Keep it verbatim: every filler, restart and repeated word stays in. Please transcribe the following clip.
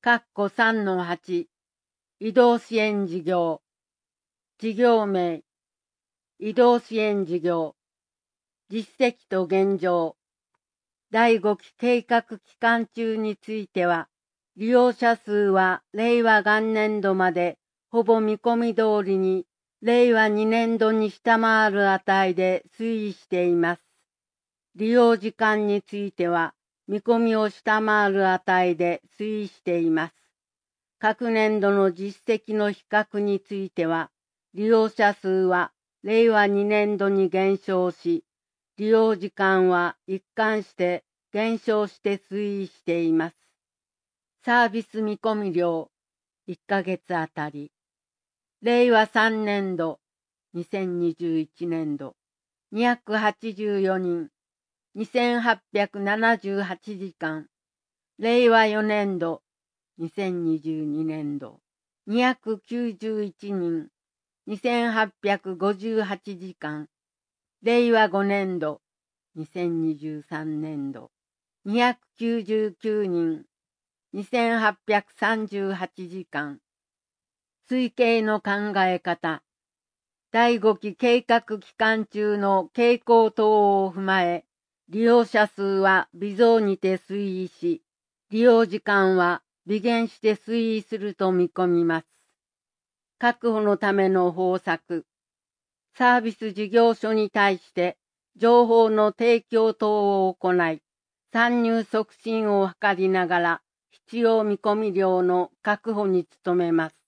括弧 さんのはち 移動支援事業事業名移動支援事業実績と現状だいごき計画期間中については利用者数は令和元年度までほぼ見込み通りに令和に年度に下回る値で推移しています。利用時間については見込みを下回る値で推移しています。各年度の実績の比較については、利用者数は令和に年度に減少し、利用時間は一貫して減少して推移しています。サービス見込み量いっかげつあたり、令和さん年度、にせんにじゅういち年度、にひゃくはちじゅうよにん、にせんはっぴゃくななじゅうはちじかん、令和よ年度、にせんにじゅうに年度、にひゃくきゅうじゅういちにん、にせんはっぴゃくごじゅうはちじかん、令和ご年度、にせんにじゅうさん年度、にひゃくきゅうじゅうきゅうにん、にせんはっぴゃくさんじゅうはちじかん。推計の考え方。だいごき計画期間中の傾向等を踏まえ、利用者数は微増にて推移し、利用時間は微減して推移すると見込みます。確保のための方策。サービス事業所に対して情報の提供等を行い、参入促進を図りながら必要見込み量の確保に努めます。